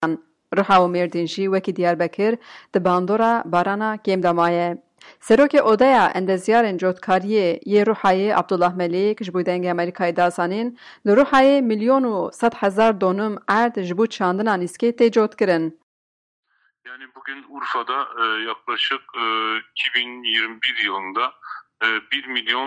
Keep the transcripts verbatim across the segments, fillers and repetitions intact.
Ruha û Mêrdîn jî wekî Diyarbekir di bandora barana kêm damaye. Serokê Odeya Endezyarên Cotkariyê yê Ruhayê Abdullah Melik ji bo dengê Amerîkayê da zanîn, li Ruhayê milyon û sed hezar donum erd ji bo çandina nîskê tê cotkirin. Yani bugün Urfa'da e, yaklaşık e, iki bin yirmi bir yılında e, bir milyon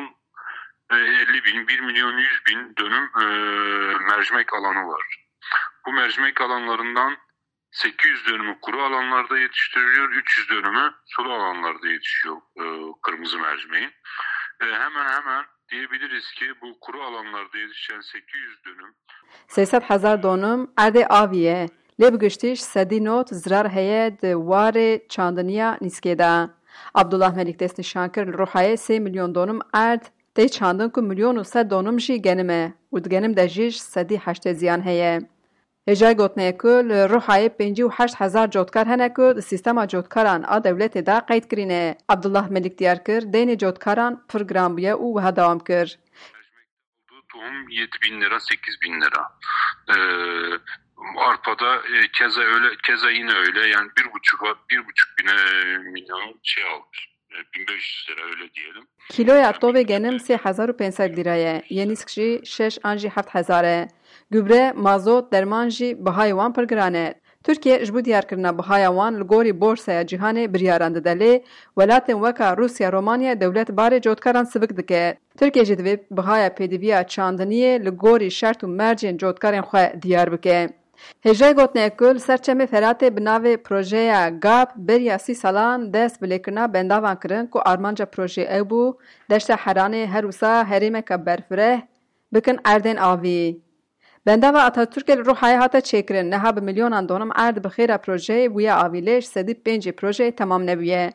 elli bin, bir milyon yüz bin dönüm e, mercimek alanı var. Bu mercimek alanlarından sekiz yüz dönümü kuru alanlarda yetiştiriliyor, üç yüz dönümü sulu alanlarda yetişiyor e, kırmızı mercimeğin. E, hemen hemen diyebiliriz ki bu kuru alanlarda yetişen sekiz yüz dönüm سێسەد هەزار دۆنم ئەردێ ئاڤیە لێ بگشتیش سەدی نۆت زرار هەیە di warê çandiniya nîskê de. Abdullah Melik dest nîşan kir li Rûhayê sê milyon donum erd tê çandin ku milyon û sed donum jî genim e û di genim de jî sedî heştê ziyan heye. Hêjayê gotneye ku li Rûhayê pêncî û heşt hezar cotkar hene ku di sîstema cotkaran a dewletê de qeyd kirîne. Abdullah Melik diyar kir deynê cotkaran pir giran bûye û wiha dewam kir. Tohum yedi bin lira, sekiz bin lira. Ee, Arpa'da e, keza öyle, keza yine öyle. Yani bir buçuk, bir buçuk bine milyon şey almış. E, bin beş yüz lira öyle diyelim. Kiloya tovê genim sê hezar û pênc sed lîre ye. Yê nîsk jî şeş an jî heft hezar e. Gübre, mazot, derman jî bihayê wan pir giran e. Tirkiye ji bo diyarkirina bihaya wan li gorî borsaya cîhanê biryaran dide lê welatên weka Rusya, Romanya dewlet barê cotkaran sivik dike. Tirkiye jî divê bihaya pêdiviya çandiniyê li gorî şert û mercên cotkarên xwe diyar bike. Hêjayê gotneye ku li ser çemê feratê bi navê projeya Gap beriya sî salan dest bi lêkirina bendavan kirin ku armanca projeyê ew bû deşta Heranê her wisa herêmeka berfireh bikin erdên avî. Bendava Atatürkê li Rûhayê hate çêkirin niha bi milyonan donum erd bi xêra projeyê bûye avî lê ji sedî pêncê projeyê temam nebûye.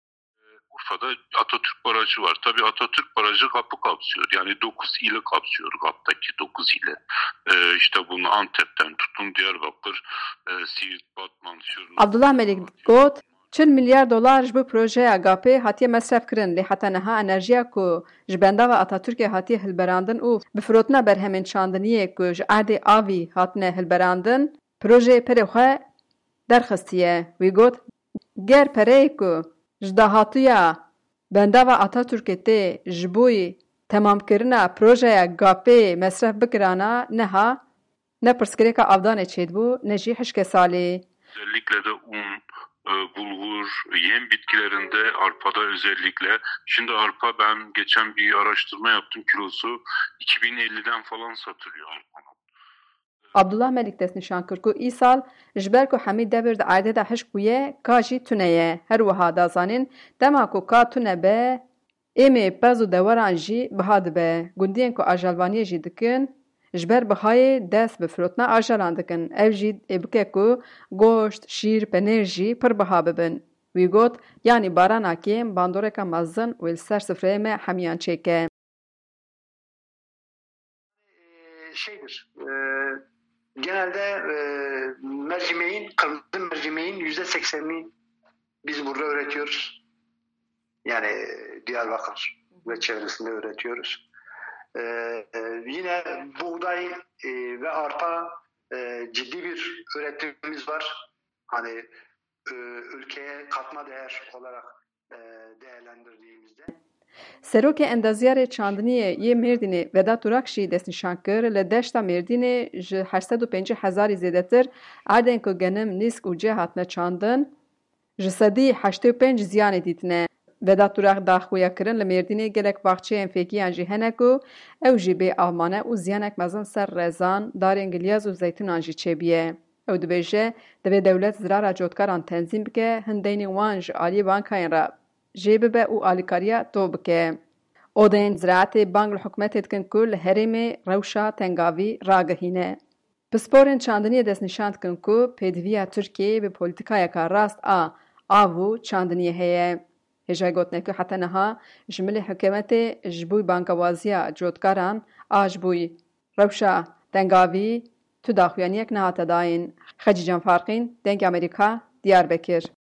Urfa'da Atatürk Barajı var. Tabii Atatürk Barajı Gap'ı kapsıyor. Yani dokuz ili kapsıyor. Gap'taki dokuz ili. Ee, işte bunu Antep'ten tutun Diyarbakır, e, Siirt, Batman, Şırnak. Abdullah Melik got çil milyar dolar ji bo projeya Gapê hatiye mesref kirin lê heta niha enerjiya ku ji bendava Atatürkê hatiye hilberandin û bi firotina berhemên çandiniyê ku ji erdê avî hatine hilberandin projeyê perê xwe derxistiye. Wî got ger pereyê ku ji dahatiya bendava Atatürkê tê ji bo temamkirina projeya Gapê mesref bikirana neha ne pirsgirêka avdanê çêdibû ne jî hişkê salê. Özellikle de un, bulgur, yem bitkilerinde arpada özellikle. Şimdi arpa ben geçen bir araştırma yaptım, kilosu iki bin elliden falan satılıyor arpanın. Abdullah Melik dest nîşan kir ku îsal ji ber ku hemî devir di erdê de hişk bûye ka jî tune ye. Her wiha da zanîn dema ku ka tune be êmê pez û deweran jî biha dibe. Gundiyên ku ajalvaniyê jî dikin ji ber bihayê dest bi firotina ajalan dikin. Ev jî ê bike ku goşt, şîr, penêr jî pir biha bibin. Wî got yanî barana kêm bandoreka mezin û li ser sifreyê me hemiyan çêke. Şeydir, e, genelde e, mercimeğin, kırmızı mercimeğin yüzde seksenini biz burada üretiyoruz. Yani Diyarbakır ve çevresinde üretiyoruz. Ee, e, yine buğday e, ve arpa e, ciddi bir üretimimiz var. Hani e, ülkeye katma değer olarak e, değerlendirdiğimizde. Serokê Endezyarê Çandiniyê yê Mêrdînê Vedat Durak jî destnîşan kir li deşta Mêrdînê ji heşt û pêncî hezarî zêdetir erdên ku genim nîsk û cê hatine çandin ji sedî heştê û pênc ziyanê dîtine. Vedat Durak daxuya kirin li Mêrdînê gelek baxçeyên fêkiyan jî hene ku ew jî bê avmane û ziyanek mezin ser rezan, darên gilyaz û zeytûnan jî çêbiye. Ew dibêje divê dewlet zirara cotkaran tenzîm bike hin deynên wan ji aliyê bankayên re jê bibe û alîkariya tov bike. Odeyên ziraetê bang li hikûmetê dikin ku li herêmê rewşa tengavî ragihîne. Pisporên çandiniyê destnîşan dikin ku pêdiviya Tirkiyeyê bi polîtikayeka rast a av û çandiniyê heye. Hêjayê gotine ku heta niha ji milê hikûmetê ji bo bankawaziya cotkaran a ji bo rewşa tengavî tu daxuyaniyek nehate dayîn. Xecî Canfarqîn, Dengê Amerîka, Diyarbekir.